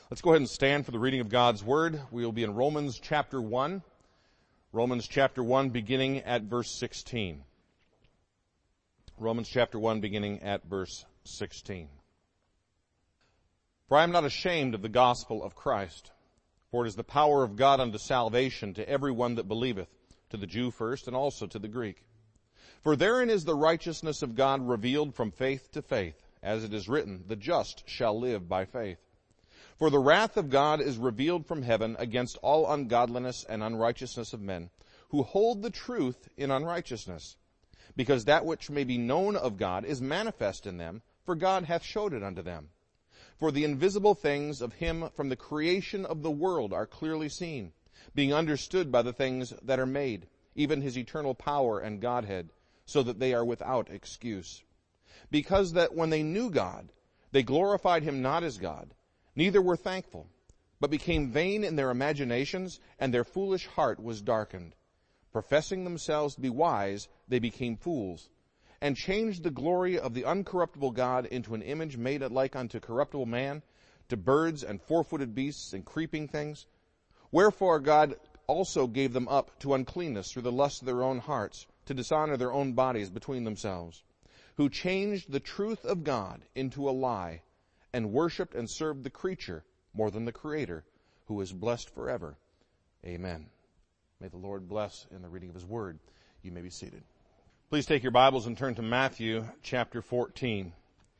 Let's go ahead and stand for the reading of God's Word. We will be in Romans chapter 1. Romans chapter 1 beginning at verse 16. Romans chapter 1 beginning at verse 16. For I am not ashamed of the gospel of Christ, for it is the power of God unto salvation to every one that believeth, to the Jew first and also to the Greek. For therein is the righteousness of God revealed from faith to faith, as it is written, the just shall live by faith. For the wrath of God is revealed from heaven against all ungodliness and unrighteousness of men, who hold the truth in unrighteousness. Because that which may be known of God is manifest in them, for God hath showed it unto them. For the invisible things of him from the creation of the world are clearly seen, being understood by the things that are made, even his eternal power and Godhead, so that they are without excuse. Because that when they knew God, they glorified him not as God, neither were thankful, but became vain in their imaginations, and their foolish heart was darkened. Professing themselves to be wise, they became fools, and changed the glory of the uncorruptible God into an image made like unto corruptible man, to birds and four-footed beasts and creeping things. Wherefore God also gave them up to uncleanness through the lust of their own hearts, to dishonor their own bodies between themselves, who changed the truth of God into a lie, and worshipped and served the creature more than the Creator, who is blessed forever. Amen. May the Lord bless in the reading of his word. You may be seated. Please take your Bibles and turn to Matthew chapter 14.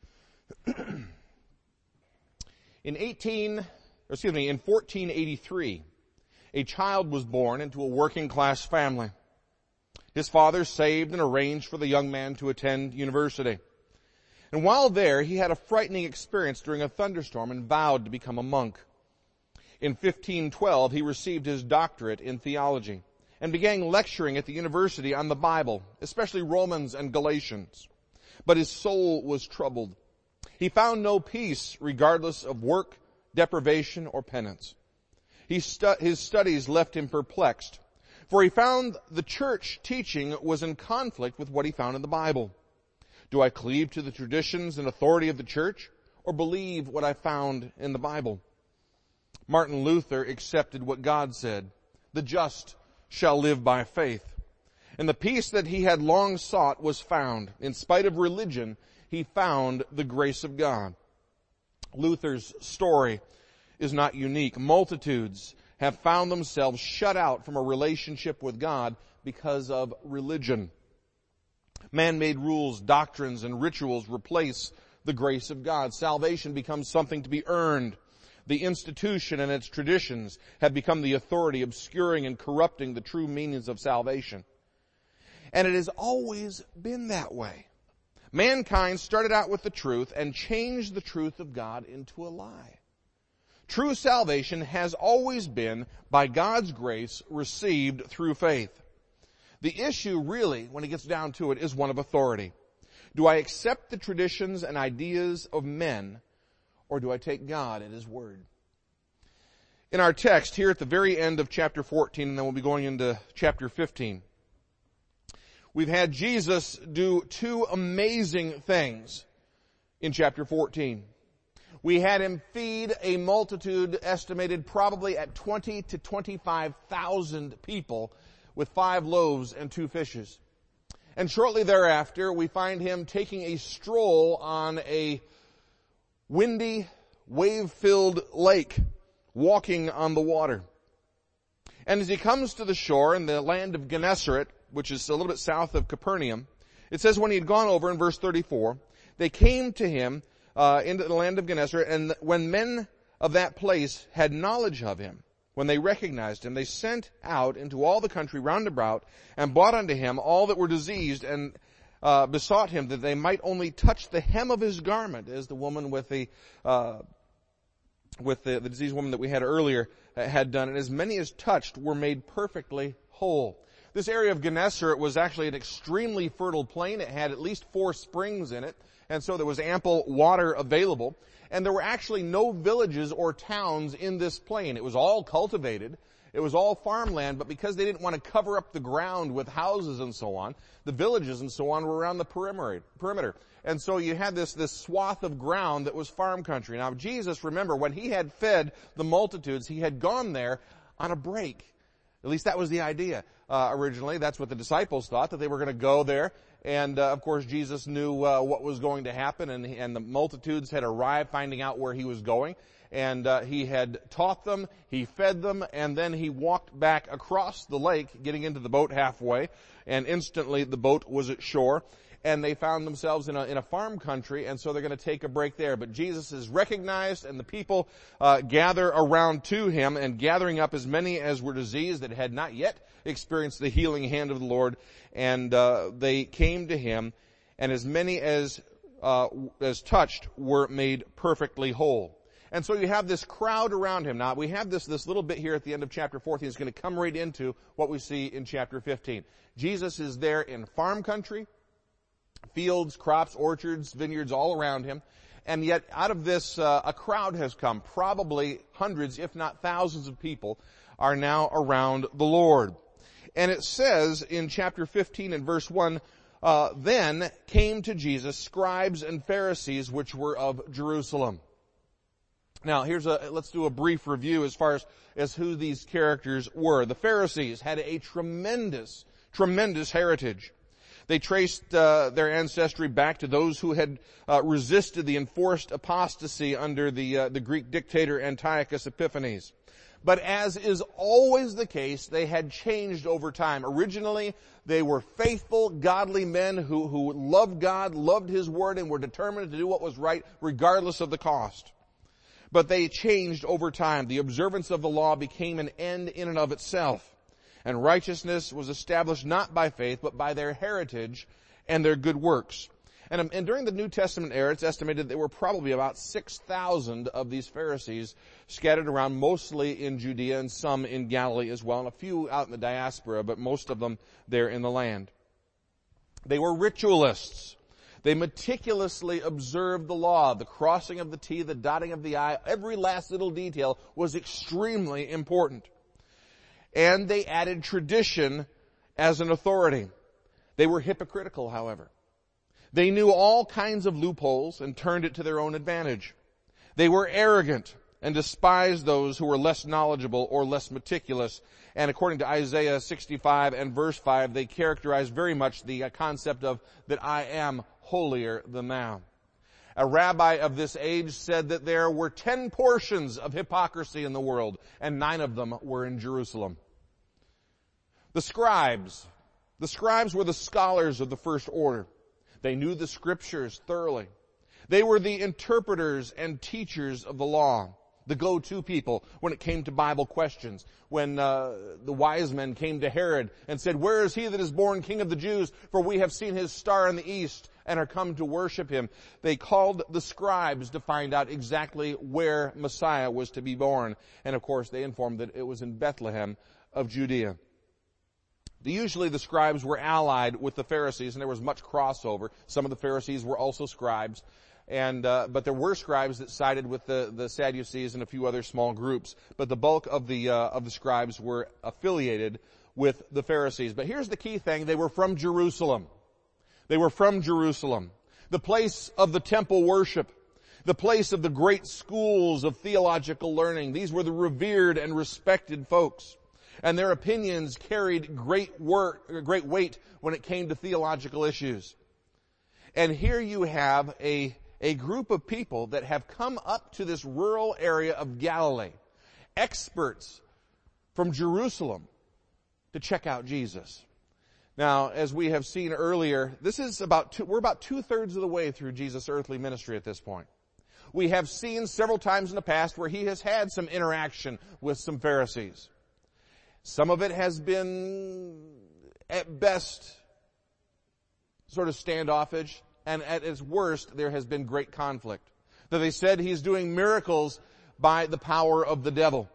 In 1483, a child was born into a working class family. His father saved and arranged for the young man to attend university. And while there, he had a frightening experience during a thunderstorm and vowed to become a monk. In 1512, he received his doctorate in theology and began lecturing at the university on the Bible, especially Romans and Galatians. But his soul was troubled. He found no peace regardless of work, deprivation, or penance. His studies left him perplexed, for he found the church teaching was in conflict with what he found in the Bible. Do I cleave to the traditions and authority of the church, or believe what I found in the Bible? Martin Luther accepted what God said, the just shall live by faith. And the peace that he had long sought was found. In spite of religion, he found the grace of God. Luther's story is not unique. Multitudes have found themselves shut out from a relationship with God because of religion. Man-made rules, doctrines, and rituals replace the grace of God. Salvation becomes something to be earned. The institution and its traditions have become the authority, obscuring and corrupting the true meanings of salvation. And it has always been that way. Mankind started out with the truth and changed the truth of God into a lie. True salvation has always been, by God's grace, received through faith. The issue really, when it gets down to it, is one of authority. Do I accept the traditions and ideas of men, or do I take God at his word? In our text here at the very end of chapter 14, and then we'll be going into chapter 15, we've had Jesus do two amazing things in chapter 14. We had him feed a multitude estimated probably at 20 to 25,000 people with 5 loaves and 2 fishes. And shortly thereafter, we find him taking a stroll on a windy, wave-filled lake, walking on the water. And as he comes to the shore in the land of Gennesaret, which is a little bit south of Capernaum, it says when he had gone over in verse 34, they came to him into the land of Gennesaret, and when men of that place had knowledge of him, when they recognized him, they sent out into all the country round about and brought unto him all that were diseased and besought him that they might only touch the hem of his garment, as the woman with the diseased woman that we had earlier had done. And as many as touched were made perfectly whole. This area of Gennesaret was actually an extremely fertile plain. It had at least 4 springs in it, and so there was ample water available. And there were actually no villages or towns in this plain. It was all cultivated, It was all farmland, but because they didn't want to cover up the ground with houses and so on, the villages and so on were around the perimeter. And so you had this swath of ground that was farm country. Now Jesus, remember, when he had fed the multitudes, he had gone there on a break. At least that was the idea originally. That's what the disciples thought, that they were going to go there. And of course, Jesus knew what was going to happen, and the multitudes had arrived, finding out where he was going. And he had taught them, he fed them, and then he walked back across the lake, getting into the boat halfway, and instantly the boat was at shore. And they found themselves in a farm country, and so they're going to take a break there. But Jesus is recognized, and the people gather around to him, and gathering up as many as were diseased that had not yet experienced the healing hand of the Lord. And they came to him, and as many as touched were made perfectly whole. And so you have this crowd around him. Now, we have this little bit here at the end of chapter 14. It's going to come right into what we see in chapter 15. Jesus is there in farm country, fields, crops, orchards, vineyards all around him. And yet out of this, a crowd has come. Probably hundreds, if not thousands of people are now around the Lord. And it says in chapter 15 and verse 1, then came to Jesus scribes and Pharisees which were of Jerusalem. Now, let's do a brief review as far as who these characters were. The Pharisees had a tremendous heritage. They traced their ancestry back to those who had resisted the enforced apostasy under the Greek dictator Antiochus Epiphanes. But as is always the case, they had changed over time. Originally, they were faithful, godly men who loved God, loved His Word, and were determined to do what was right regardless of the cost. But they changed over time. The observance of the law became an end in and of itself. And righteousness was established not by faith, but by their heritage and their good works. And during the New Testament era, it's estimated there were probably about 6,000 of these Pharisees scattered around, mostly in Judea and some in Galilee as well, and a few out in the diaspora, but most of them there in the land. They were ritualists. They meticulously observed the law. The crossing of the T, the dotting of the I, every last little detail was extremely important. And they added tradition as an authority. They were hypocritical, however. They knew all kinds of loopholes and turned it to their own advantage. They were arrogant and despised those who were less knowledgeable or less meticulous. And according to Isaiah 65 and verse 5, they characterize very much the concept of that I am holier than thou. A rabbi of this age said that there were 10 portions of hypocrisy in the world, and 9 of them were in Jerusalem. The scribes were the scholars of the first order. They knew the scriptures thoroughly. They were the interpreters and teachers of the law, the go-to people when it came to Bible questions. When the wise men came to Herod and said, "Where is he that is born King of the Jews? For we have seen his star in the east and are come to worship him." They called the scribes to find out exactly where Messiah was to be born. And of course, they informed that it was in Bethlehem of Judea. Usually the scribes were allied with the Pharisees, and there was much crossover. Some of the Pharisees were also scribes, but there were scribes that sided with the Sadducees and a few other small groups. But the bulk of the scribes were affiliated with the Pharisees. But here's the key thing: they were from Jerusalem. They were from Jerusalem, the place of the temple worship, the place of the great schools of theological learning. These were the revered and respected folks. And their opinions carried great weight when it came to theological issues. And here you have a group of people that have come up to this rural area of Galilee, experts from Jerusalem, to check out Jesus. Now, as we have seen earlier, we're about 2/3 of the way through Jesus' earthly ministry at this point. We have seen several times in the past where he has had some interaction with some Pharisees. Some of it has been, at best, sort of standoffish, and at its worst, there has been great conflict. That they said he's doing miracles by the power of the devil.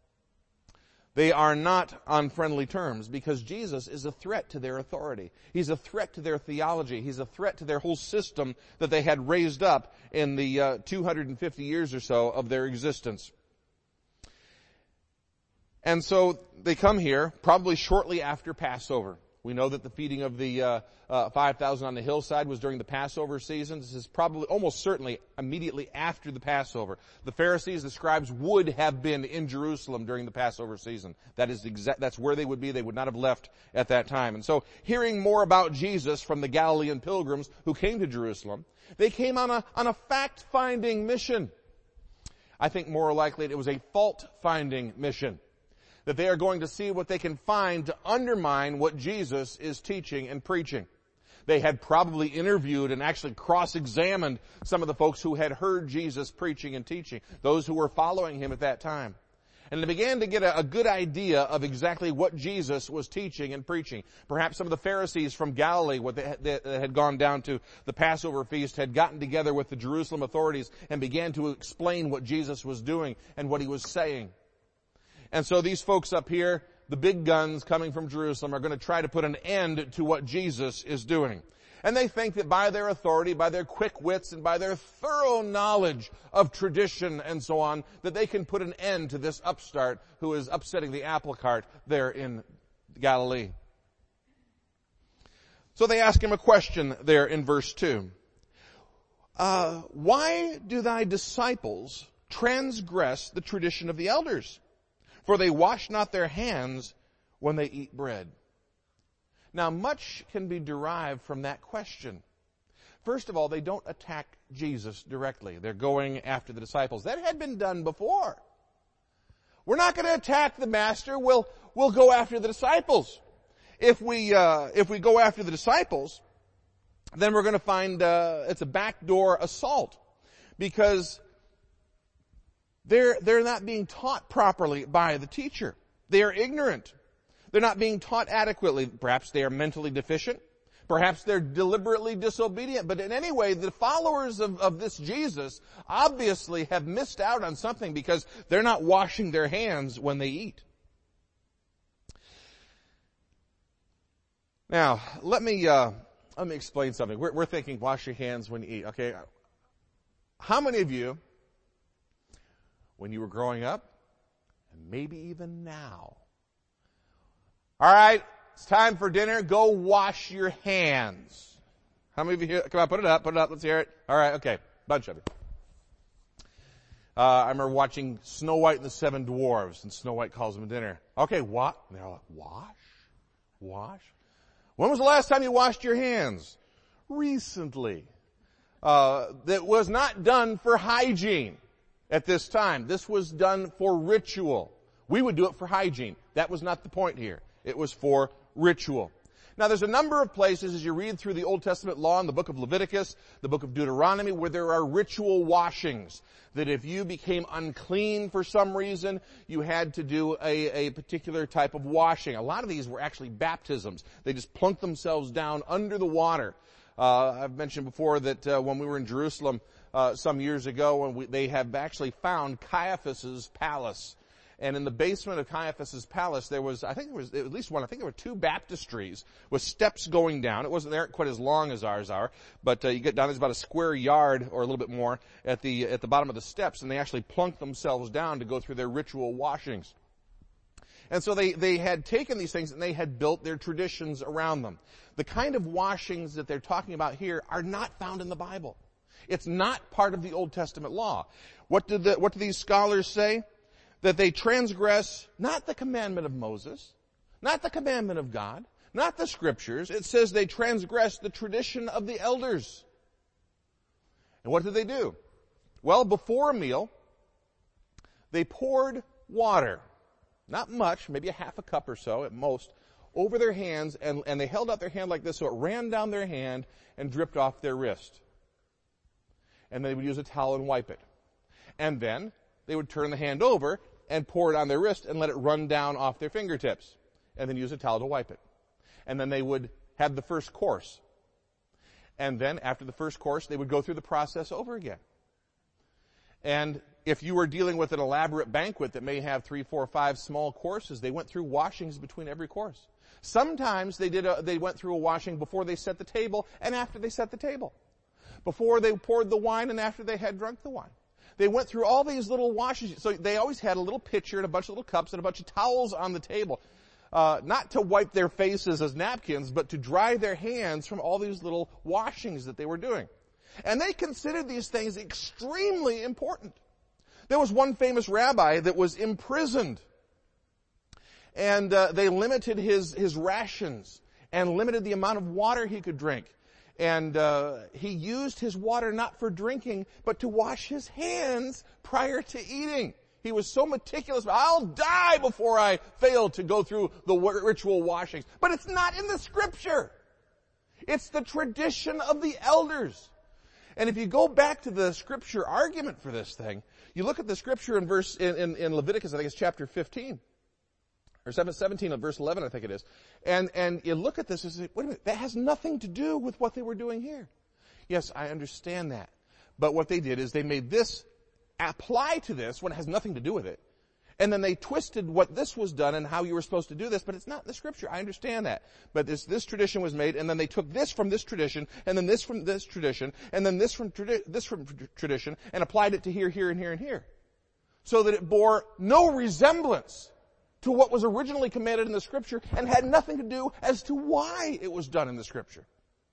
They are not on friendly terms because Jesus is a threat to their authority. He's a threat to their theology. He's a threat to their whole system that they had raised up in the 250 years or so of their existence. And so they come here probably shortly after Passover. We know that the feeding of the 5,000 on the hillside was during the Passover season. This is probably almost certainly immediately after the Passover. The Pharisees, the scribes would have been in Jerusalem during the Passover season. That's where they would be. They would not have left at that time. And so hearing more about Jesus from the Galilean pilgrims who came to Jerusalem, they came on a fact-finding mission. I think more likely it was a fault-finding mission. That they are going to see what they can find to undermine what Jesus is teaching and preaching. They had probably interviewed and actually cross-examined some of the folks who had heard Jesus preaching and teaching, those who were following him at that time. And they began to get a good idea of exactly what Jesus was teaching and preaching. Perhaps some of the Pharisees from Galilee, that had gone down to the Passover feast, had gotten together with the Jerusalem authorities and began to explain what Jesus was doing and what he was saying. And so these folks up here, the big guns coming from Jerusalem, are going to try to put an end to what Jesus is doing. And they think that by their authority, by their quick wits, and by their thorough knowledge of tradition and so on, that they can put an end to this upstart who is upsetting the apple cart there in Galilee. So they ask him a question there in verse 2. Why do thy disciples transgress the tradition of the elders? For they wash not their hands when they eat bread. Now, much can be derived from that question. First of all, they don't attack Jesus directly. They're going after the disciples. That had been done before. We're not going to attack the master. We'll go after the disciples. If we go after the disciples, then we're going to find it's a backdoor assault, because they're not being taught properly by the teacher. They are ignorant. They're not being taught adequately. Perhaps they are mentally deficient. Perhaps they're deliberately disobedient. But in any way, the followers of this Jesus obviously have missed out on something, because they're not washing their hands when they eat. Now, let me explain something. We're thinking wash your hands when you eat. Okay. How many of you, when you were growing up, and maybe even now, all right, it's time for dinner, go wash your hands? How many of you here? Come on, put it up, let's hear it. All right, okay, bunch of you. I remember watching Snow White and the Seven Dwarfs, and Snow White calls them dinner. Okay, what? And they're like, wash? When was the last time you washed your hands? Recently. That was not done for hygiene at this time. This was done for ritual. We would do it for hygiene. That was not the point here. It was for ritual. Now, there's a number of places as you read through the Old Testament law in the book of Leviticus, the book of Deuteronomy, where there are ritual washings. That if you became unclean for some reason, you had to do a particular type of washing. A lot of these were actually baptisms. They just plunked themselves down under the water. I've mentioned before that when we were in Jerusalem some years ago, they have actually found Caiaphas's palace. And in the basement of Caiaphas's palace, there was at least one, I think there were two baptistries with steps going down. It wasn't there quite as long as ours are, but you get down, there's about a square yard or a little bit more at the bottom of the steps, and they actually plunked themselves down to go through their ritual washings. And so they had taken these things and they had built their traditions around them. The kind of washings that they're talking about here are not found in the Bible. It's not part of the Old Testament law. What do these scholars say? That they transgress not the commandment of Moses, not the commandment of God, not the scriptures. It says they transgress the tradition of the elders. And what did they do? Well, before a meal, they poured water, not much, maybe a half a cup or so at most, over their hands, and they held out their hand like this so it ran down their hand and dripped off their wrist. And they would use a towel and wipe it. And then they would turn the hand over and pour it on their wrist and let it run down off their fingertips, and then use a towel to wipe it. And then they would have the first course. And then after the first course, they would go through the process over again. And if you were dealing with an elaborate banquet that may have 3, 4, 5 small courses, they went through washings between every course. Sometimes they went through a washing before they set the table and after they set the table. Before they poured the wine and after they had drunk the wine. they went through all these little washings. So they always had a little pitcher and a bunch of little cups and a bunch of towels on the table. Not to wipe their faces as napkins, but to dry their hands from all these little washings that they were doing. And they considered these things extremely important. There was one famous rabbi that was imprisoned. And they limited his rations and limited the amount of water he could drink. And he used his water not for drinking, but to wash his hands prior to eating. He was so meticulous. I'll die before I fail to go through the ritual washings. But it's not in the Scripture. It's the tradition of the elders. And if you go back to the Scripture argument for this thing, you look at the Scripture in Leviticus, I think it's chapter 15. Or 17 of verse 11, I think it is. And you look at this and say, wait a minute, that has nothing to do with what they were doing here. Yes, I understand that. But what they did is they made this apply to this when it has nothing to do with it. And then they twisted what this was done and how you were supposed to do this, but it's not in the Scripture. I understand that. But this tradition was made, and then they took this from this tradition, and then this from this tradition, and then this from tradition, and applied it to here, here, and here, and here. So that it bore no resemblance to what was originally commanded in the Scripture and had nothing to do as to why it was done in the Scripture.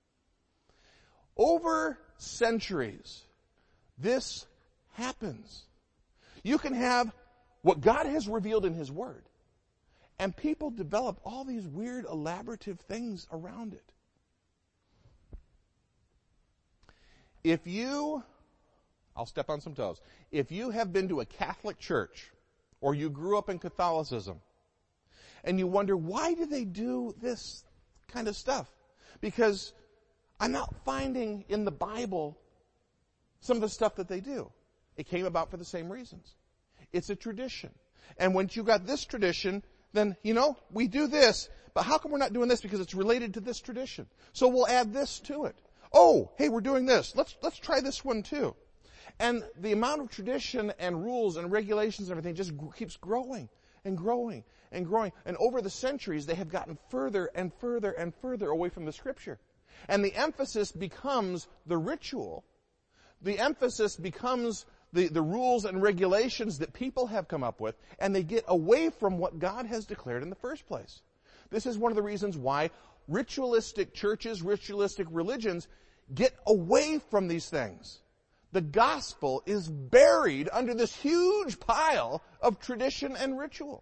Over centuries, this happens. You can have what God has revealed in His Word, and people develop all these weird, elaborative things around it. I'll step on some toes. If you have been to a Catholic church, or you grew up in Catholicism, and you wonder, why do they do this kind of stuff? Because I'm not finding in the Bible some of the stuff that they do. It came about for the same reasons. It's a tradition. And once you got this tradition, then, we do this, but how come we're not doing this? Because it's related to this tradition. So we'll add this to it. Oh, hey, we're doing this. Let's try this one too. And the amount of tradition and rules and regulations and everything just keeps growing and growing and growing. And over the centuries, they have gotten further and further and further away from the Scripture. And the emphasis becomes the ritual. The emphasis becomes the rules and regulations that people have come up with, and they get away from what God has declared in the first place. This is one of the reasons why ritualistic churches, ritualistic religions get away from these things. The gospel is buried under this huge pile of tradition and ritual.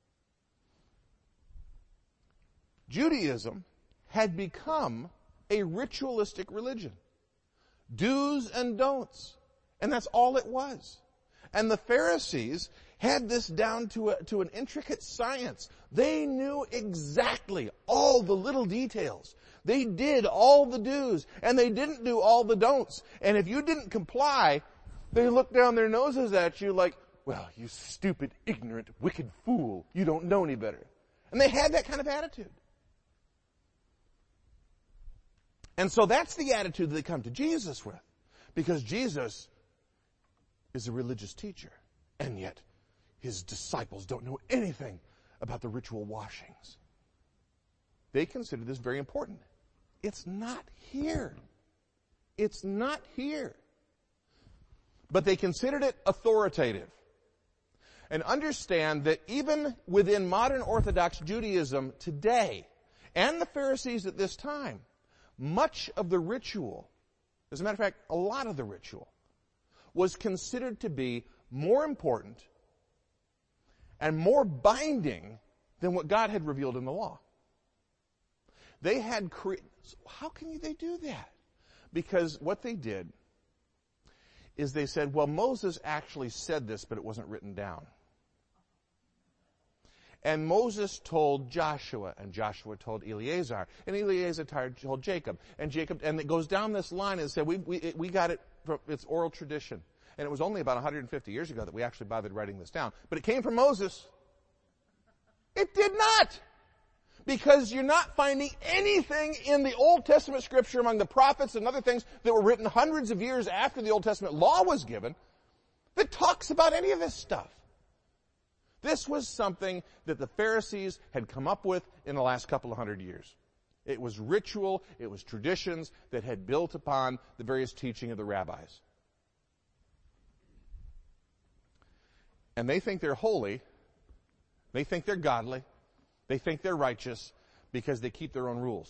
Judaism had become a ritualistic religion. Do's and don'ts. And that's all it was. And the Pharisees had this down to an intricate science. They knew exactly all the little details. They did all the do's, and they didn't do all the don'ts. And if you didn't comply, they looked down their noses at you like, well, you stupid, ignorant, wicked fool. You don't know any better. And they had that kind of attitude. And so that's the attitude that they come to Jesus with. Because Jesus is a religious teacher. And yet, his disciples don't know anything about the ritual washings. They consider this very important. It's not here. It's not here. But they considered it authoritative. And understand that even within modern Orthodox Judaism today, and the Pharisees at this time, much of the ritual, as a matter of fact, a lot of the ritual, was considered to be more important and more binding than what God had revealed in the law. They had how can they do that? Because what they did is they said, well, Moses actually said this, but it wasn't written down. And Moses told Joshua, and Joshua told Eleazar, and Eleazar told Jacob, and it goes down this line and said, we got it from its oral tradition. And it was only about 150 years ago that we actually bothered writing this down. But it came from Moses. It did not. Because you're not finding anything in the Old Testament Scripture among the prophets and other things that were written hundreds of years after the Old Testament law was given that talks about any of this stuff. This was something that the Pharisees had come up with in the last couple of hundred years. It was ritual, it was traditions that had built upon the various teaching of the rabbis. And they think they're holy. They think they're godly. They think they're righteous because they keep their own rules.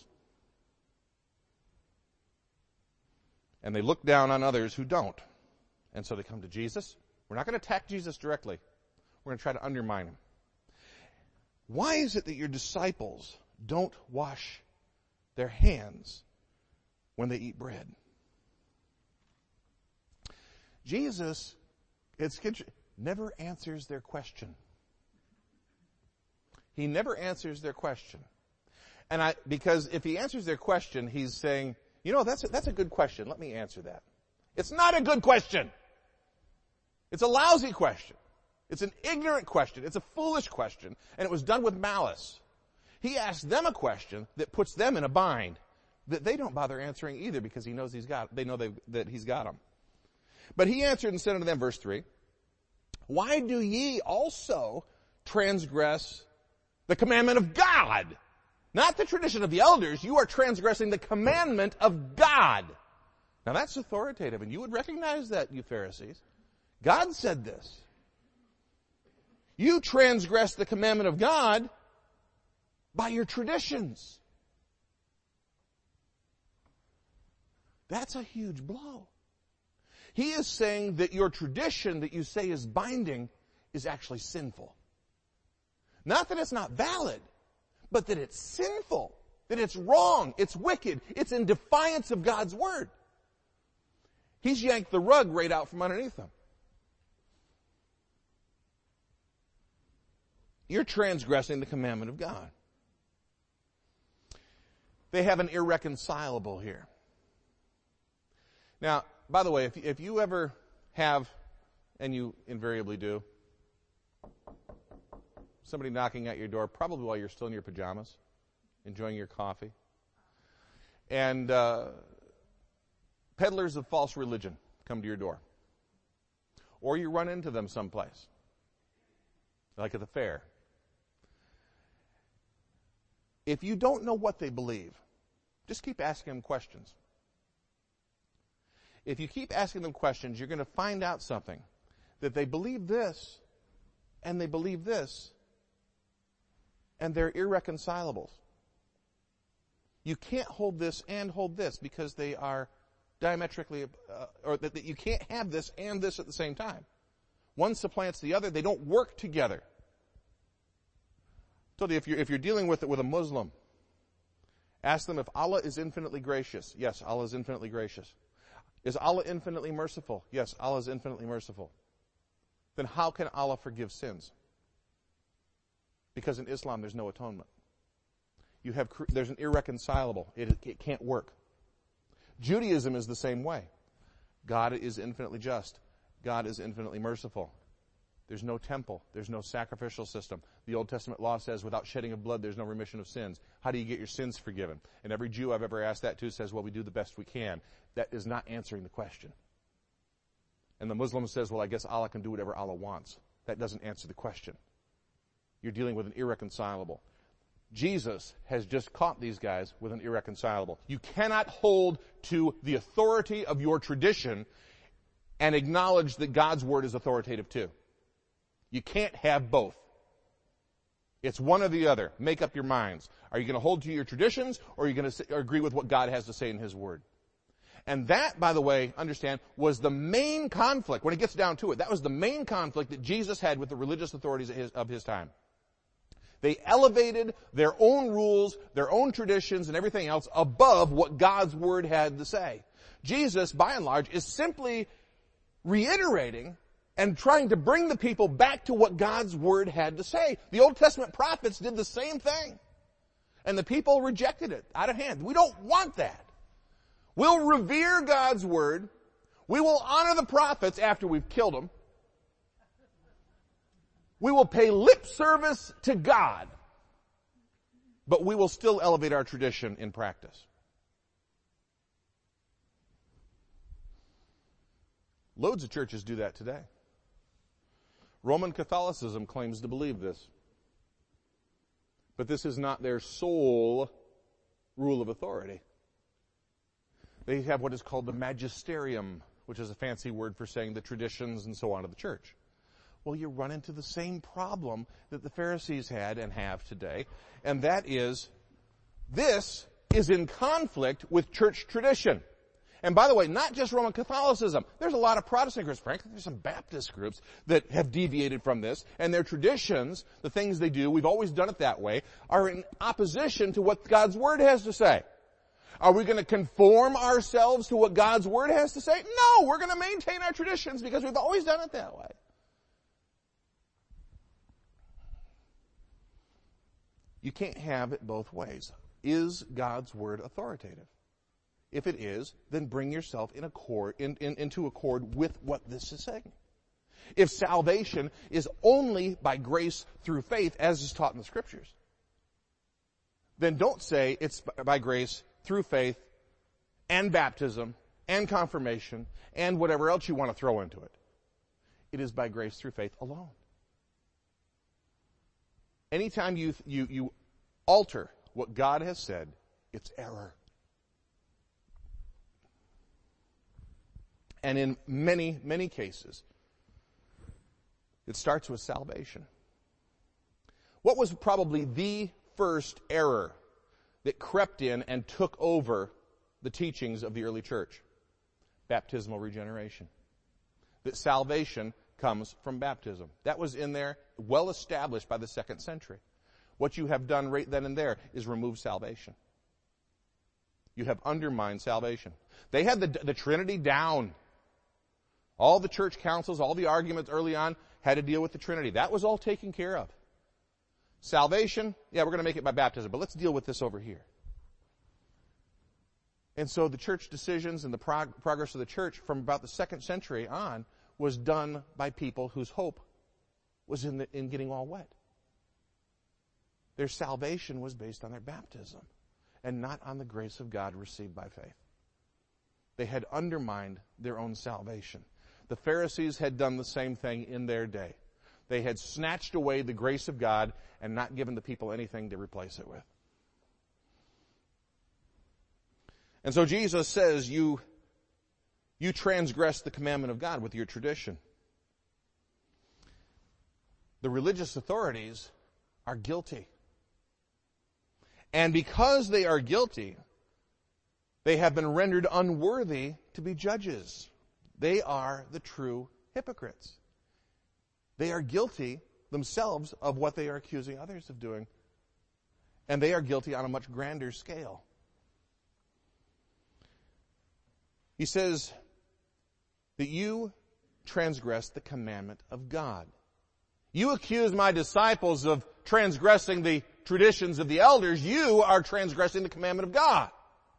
And they look down on others who don't. And so they come to Jesus. We're not going to attack Jesus directly. We're going to try to undermine him. Why is it that your disciples don't wash their hands when they eat bread? Jesus, never answers their question. He never answers their question. Because if he answers their question, he's saying, that's a good question. Let me answer that. It's not a good question. It's a lousy question. It's an ignorant question. It's a foolish question. And it was done with malice. He asked them a question that puts them in a bind that they don't bother answering either because he knows they know that he's got them. But he answered and said unto them, verse 3, why do ye also transgress the commandment of God? Not the tradition of the elders. You are transgressing the commandment of God. Now that's authoritative, and you would recognize that, you Pharisees. God said this. You transgress the commandment of God by your traditions. That's a huge blow. He is saying that your tradition that you say is binding is actually sinful. Not that it's not valid, but that it's sinful, that it's wrong, it's wicked, it's in defiance of God's word. He's yanked the rug right out from underneath them. You're transgressing the commandment of God. They have an irreconcilable here. Now, by the way, if you ever have, and you invariably do, somebody knocking at your door, probably while you're still in your pajamas, enjoying your coffee, and peddlers of false religion come to your door, or you run into them someplace, like at the fair. If you don't know what they believe, just keep asking them questions. If you keep asking them questions, you're going to find out something. That they believe this, and they believe this, and they're irreconcilables. You can't hold this and hold this because they are diametrically, or that you can't have this and this at the same time. One supplants the other. They don't work together. I told you, if you're dealing with it with a Muslim, ask them if Allah is infinitely gracious. Yes, Allah is infinitely gracious. Is Allah infinitely merciful? Yes, Allah is infinitely merciful. Then how can Allah forgive sins? Because in Islam there's no atonement. There's an irreconcilable. It can't work. Judaism is the same way. God is infinitely just. God is infinitely merciful. There's no temple. There's no sacrificial system. The Old Testament law says without shedding of blood, there's no remission of sins. How do you get your sins forgiven? And every Jew I've ever asked that to says, well, we do the best we can. That is not answering the question. And the Muslim says, well, I guess Allah can do whatever Allah wants. That doesn't answer the question. You're dealing with an irreconcilable. Jesus has just caught these guys with an irreconcilable. You cannot hold to the authority of your tradition and acknowledge that God's word is authoritative too. You can't have both. It's one or the other. Make up your minds. Are you going to hold to your traditions, or are you going to agree with what God has to say in his word? And that, by the way, understand, was the main conflict, when it gets down to it, that was the main conflict that Jesus had with the religious authorities of his time. They elevated their own rules, their own traditions, and everything else above what God's word had to say. Jesus, by and large, is simply reiterating and trying to bring the people back to what God's word had to say. The Old Testament prophets did the same thing. And the people rejected it out of hand. We don't want that. We'll revere God's word. We will honor the prophets after we've killed them. We will pay lip service to God. But we will still elevate our tradition in practice. Loads of churches do that today. Roman Catholicism claims to believe this. But this is not their sole rule of authority. They have what is called the magisterium, which is a fancy word for saying the traditions and so on of the church. Well, you run into the same problem that the Pharisees had and have today, and that is, this is in conflict with church tradition. And by the way, not just Roman Catholicism. There's a lot of Protestant groups. Frankly, there's some Baptist groups that have deviated from this, and their traditions, the things they do, we've always done it that way, are in opposition to what God's Word has to say. Are we going to conform ourselves to what God's Word has to say? No, we're going to maintain our traditions because we've always done it that way. You can't have it both ways. Is God's Word authoritative? If it is, then bring yourself into accord with what this is saying. If salvation is only by grace through faith, as is taught in the Scriptures, then don't say it's by grace through faith and baptism and confirmation and whatever else you want to throw into it. It is by grace through faith alone. Anytime you alter what God has said, it's error. And in many, many cases, it starts with salvation. What was probably the first error that crept in and took over the teachings of the early church? Baptismal regeneration. That salvation comes from baptism. That was in there, well established by the 2nd century. What you have done right then and there is remove salvation. You have undermined salvation. They had the Trinity down. All the church councils, all the arguments early on had to deal with the Trinity. That was all taken care of. Salvation, yeah, we're going to make it by baptism, but let's deal with this over here. And so the church decisions and the progress of the church from about the 2nd century on was done by people whose hope was in getting all wet. Their salvation was based on their baptism and not on the grace of God received by faith. They had undermined their own salvation. The Pharisees had done the same thing in their day. They had snatched away the grace of God and not given the people anything to replace it with. And so Jesus says, you transgress the commandment of God with your tradition. The religious authorities are guilty. And because they are guilty, they have been rendered unworthy to be judges. They are the true hypocrites. They are guilty themselves of what they are accusing others of doing. And they are guilty on a much grander scale. He says that you transgress the commandment of God. You accuse my disciples of transgressing the traditions of the elders. You are transgressing the commandment of God.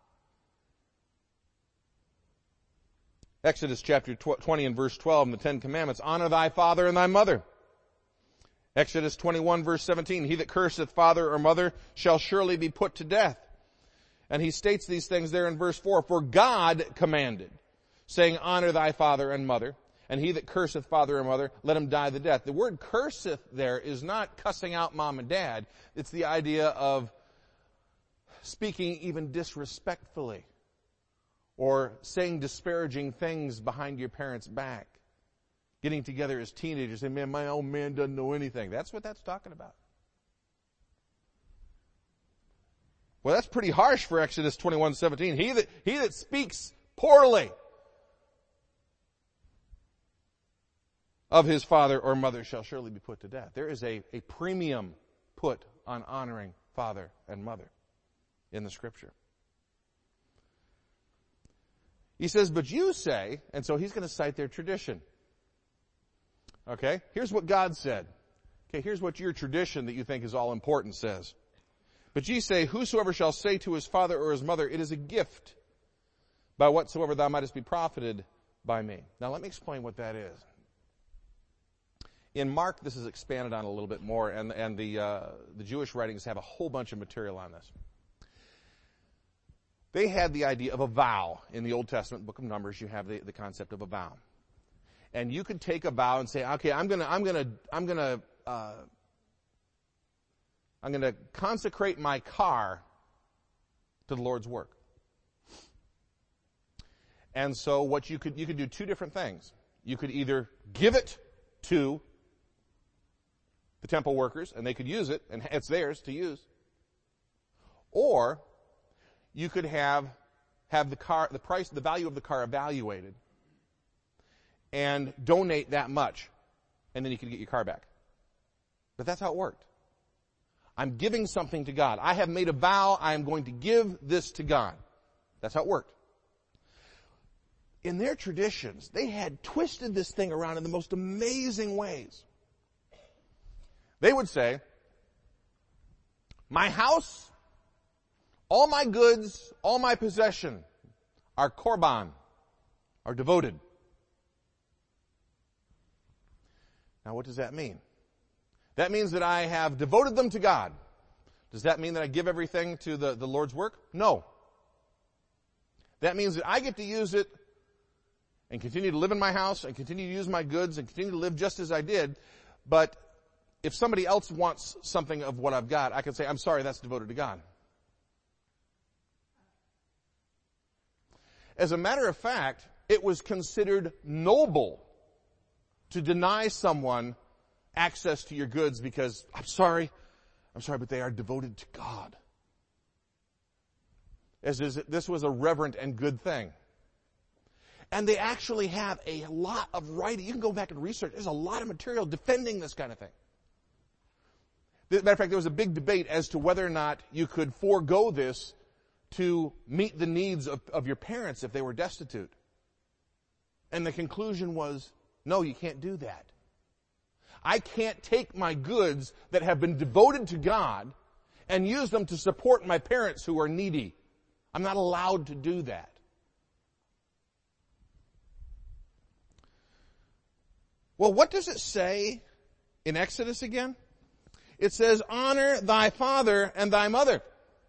Exodus chapter 20 and verse 12 in the 10 Commandments, honor thy father and thy mother. Exodus 21 verse 17, he that curseth father or mother shall surely be put to death. And he states these things there in verse 4, for God commanded, saying, honor thy father and mother, and he that curseth father or mother, let him die the death. The word curseth there is not cussing out mom and dad. It's the idea of speaking even disrespectfully or saying disparaging things behind your parents' back. Getting together as teenagers and saying, man, my old man doesn't know anything. That's what that's talking about. Well, that's pretty harsh for Exodus 21:17. He that speaks poorly of his father or mother shall surely be put to death. There is a premium put on honoring father and mother in the Scripture. He says, but you say, and so he's going to cite their tradition. Okay, here's what God said. Okay, here's what your tradition that you think is all important says. But ye say, whosoever shall say to his father or his mother, it is a gift, by whatsoever thou mightest be profited by me. Now let me explain what that is. In Mark, this is expanded on a little bit more, and the Jewish writings have a whole bunch of material on this. They had the idea of a vow. In the Old Testament book of Numbers, you have the concept of a vow. And you could take a vow and say, okay, I'm gonna consecrate my car to the Lord's work. And so what you could do two different things. You could either give it to the temple workers, and they could use it, and it's theirs to use. Or you could have the value of the car evaluated and donate that much, and then you could get your car back. But that's how it worked. I'm giving something to God. I have made a vow. I am going to give this to God. That's how it worked. In their traditions, they had twisted this thing around in the most amazing ways. They would say, my house, all my goods, all my possession are korban, are devoted. Now what does that mean? That means that I have devoted them to God. Does that mean that I give everything to the Lord's work? No. That means that I get to use it and continue to live in my house and continue to use my goods and continue to live just as I did. But if somebody else wants something of what I've got, I can say, I'm sorry, that's devoted to God. As a matter of fact, it was considered noble to deny someone access to your goods because, I'm sorry, but they are devoted to God. This was a reverent and good thing. And they actually have a lot of writing. You can go back and research. There's a lot of material defending this kind of thing. As a matter of fact, there was a big debate as to whether or not you could forego this to meet the needs of your parents if they were destitute. And the conclusion was, no, you can't do that. I can't take my goods that have been devoted to God and use them to support my parents who are needy. I'm not allowed to do that. Well, what does it say in Exodus again? It says, honor thy father and thy mother.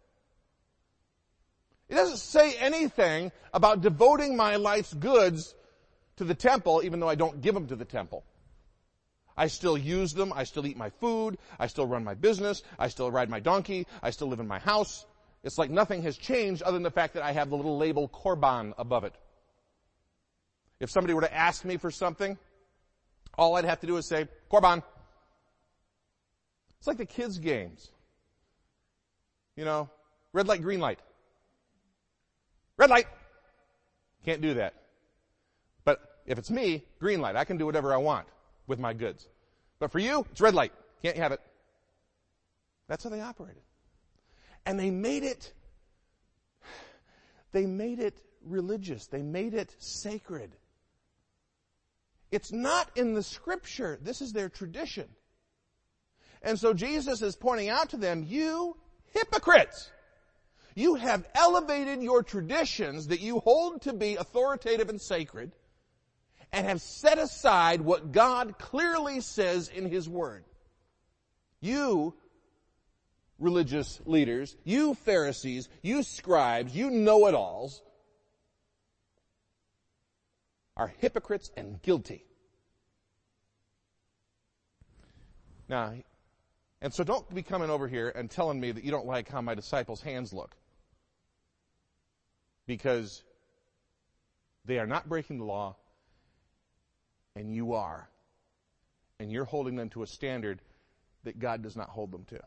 It doesn't say anything about devoting my life's goods to the temple, even though I don't give them to the temple. I still use them. I still eat my food. I still run my business. I still ride my donkey. I still live in my house. It's like nothing has changed other than the fact that I have the little label korban above it. If somebody were to ask me for something, all I'd have to do is say, korban. It's like the kids' games. You know, red light, green light. Red light. Can't do that. But if it's me, green light. I can do whatever I want with my goods. But for you, it's red light. Can't have it. That's how they operated. And they made it religious. They made it sacred. It's not in the scripture. This is their tradition. And so Jesus is pointing out to them, you hypocrites! You have elevated your traditions that you hold to be authoritative and sacred and have set aside what God clearly says in His Word. You religious leaders, you Pharisees, you scribes, you know-it-alls are hypocrites and guilty. Now, and so don't be coming over here and telling me that you don't like how my disciples' hands look. Because they are not breaking the law, and you are. And you're holding them to a standard that God does not hold them to.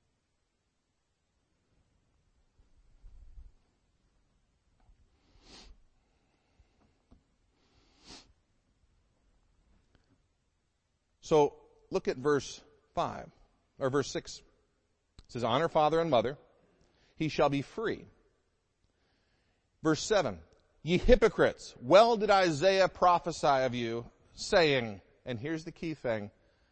So, look at verse 5, or verse 6. It says, honor father and mother, he shall be free. Verse 7, ye hypocrites, well did Isaiah prophesy of you, saying, and here's the key thing,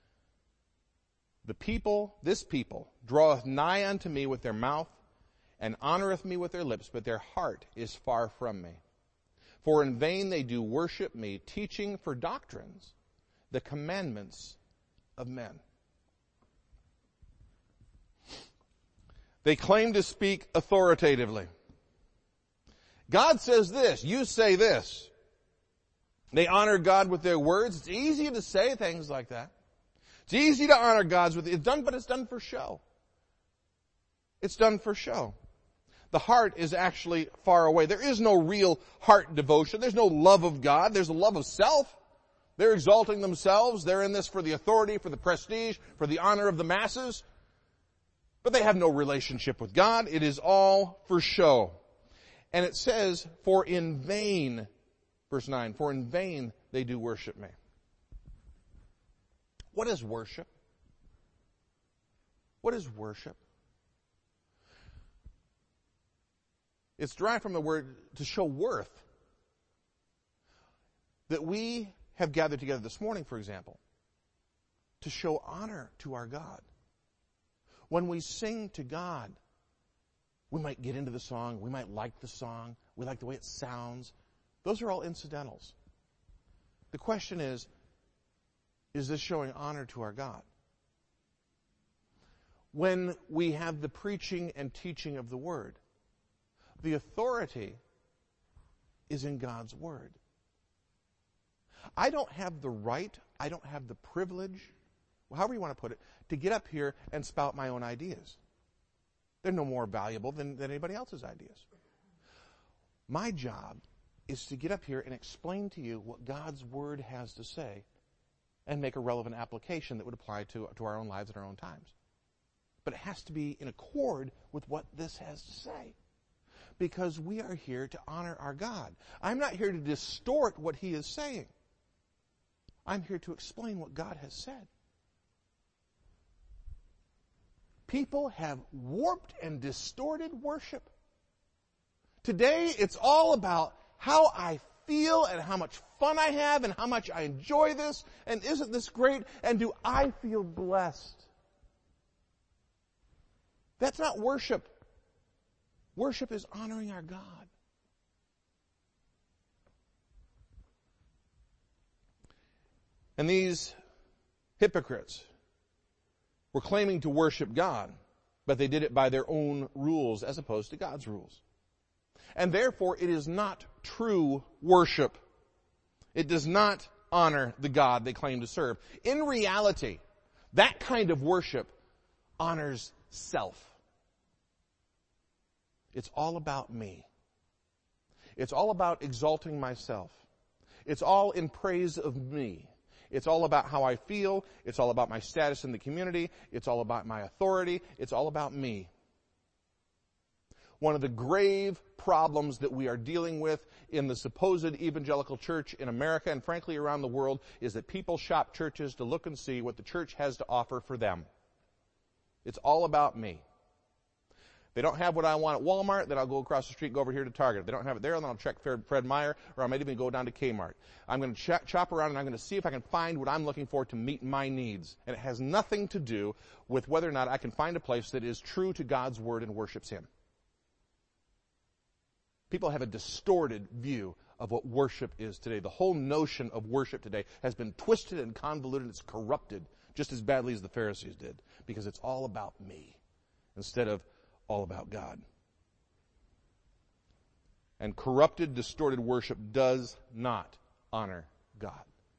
this people, draweth nigh unto me with their mouth, and honoreth me with their lips, but their heart is far from me. For in vain they do worship me, teaching for doctrines the commandments of men. They claim to speak authoritatively. God says this, you say this. They honor God with their words. It's easy to say things like that. It's easy to honor God's with it. But it's done for show. It's done for show. The heart is actually far away. There is no real heart devotion. There's no love of God. There's a love of self. They're exalting themselves. They're in this for the authority, for the prestige, for the honor of the masses. But they have no relationship with God. It is all for show. And it says, for in vain, verse 9, for in vain they do worship me. What is worship? What is worship? It's derived from the word to show worth. That we have gathered together this morning, for example, to show honor to our God. When we sing to God, we might get into the song, we might like the song, we like the way it sounds. Those are all incidentals. The question is this showing honor to our God? When we have the preaching and teaching of the Word, the authority is in God's Word. I don't have the right, I don't have the privilege, however you want to put it, to get up here and spout my own ideas. They're no more valuable than anybody else's ideas. My job is to get up here and explain to you what God's Word has to say and make a relevant application that would apply to our own lives at our own times. But it has to be in accord with what this has to say. Because we are here to honor our God. I'm not here to distort what He is saying. I'm here to explain what God has said. People have warped and distorted worship. Today, it's all about how I feel and how much fun I have and how much I enjoy this and isn't this great and do I feel blessed? That's not worship. Worship is honoring our God. And these hypocrites were claiming to worship God, but they did it by their own rules as opposed to God's rules. And therefore, it is not true worship. It does not honor the God they claim to serve. In reality, that kind of worship honors self. It's all about me. It's all about exalting myself. It's all in praise of me. It's all about how I feel. It's all about my status in the community. It's all about my authority. It's all about me. One of the grave problems that we are dealing with in the supposed evangelical church in America and frankly around the world is that people shop churches to look and see what the church has to offer for them. It's all about me. They don't have what I want at Walmart, then I'll go across the street, go over here to Target. If they don't have it there, then I'll check Fred Meyer, or I might even go down to Kmart. I'm going to chop around and I'm going to see if I can find what I'm looking for to meet my needs. And it has nothing to do with whether or not I can find a place that is true to God's Word and worships Him. People have a distorted view of what worship is today. The whole notion of worship today has been twisted and convoluted. It's corrupted just as badly as the Pharisees did, because it's all about me instead of all about God. And corrupted, distorted worship does not honor God.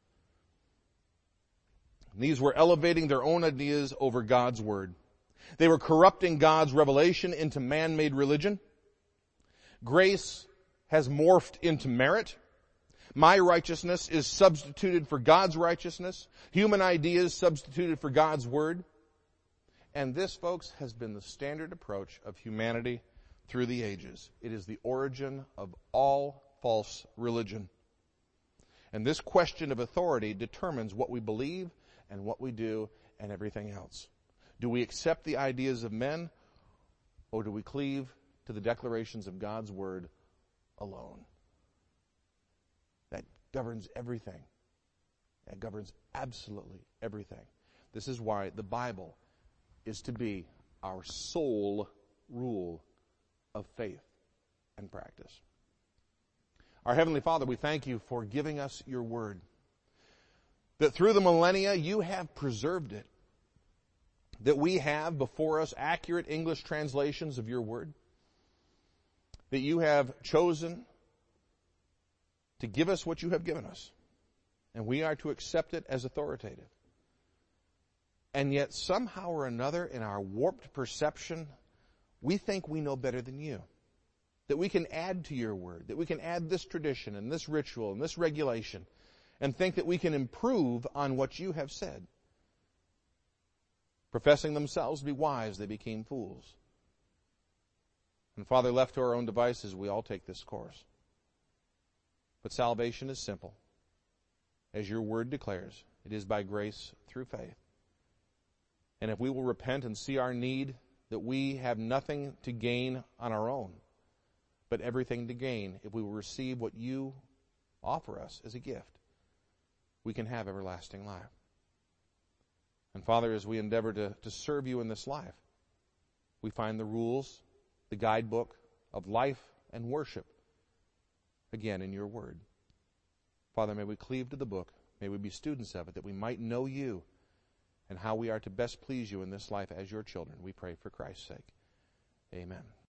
These were elevating their own ideas over God's Word. They were corrupting God's revelation into man-made religion. Grace has morphed into merit. My righteousness is substituted for God's righteousness. Human ideas substituted for God's Word. And this, folks, has been the standard approach of humanity through the ages. It is the origin of all false religion. And this question of authority determines what we believe and what we do and everything else. Do we accept the ideas of men, or do we cleave to the declarations of God's Word alone? That governs everything. That governs absolutely everything. This is why the Bible is to be our sole rule of faith and practice. Our Heavenly Father, we thank you for giving us your Word. That through the millennia you have preserved it. That we have before us accurate English translations of your Word. That you have chosen to give us what you have given us. And we are to accept it as authoritative. And yet somehow or another in our warped perception, we think we know better than you. That we can add to your Word, that we can add this tradition and this ritual and this regulation. and think that we can improve on what you have said. Professing themselves to be wise, they became fools. And Father, left to our own devices, we all take this course. But salvation is simple. As your word declares, it is by grace through faith. And if we will repent and see our need, that we have nothing to gain on our own, but everything to gain if we will receive what you offer us as a gift, we can have everlasting life. And Father, as we endeavor to serve you in this life, we find the rules, the guidebook of life and worship, again in your word. Father, may we cleave to the book. May we be students of it, that we might know you and how we are to best please you in this life as your children. We pray for Christ's sake. Amen.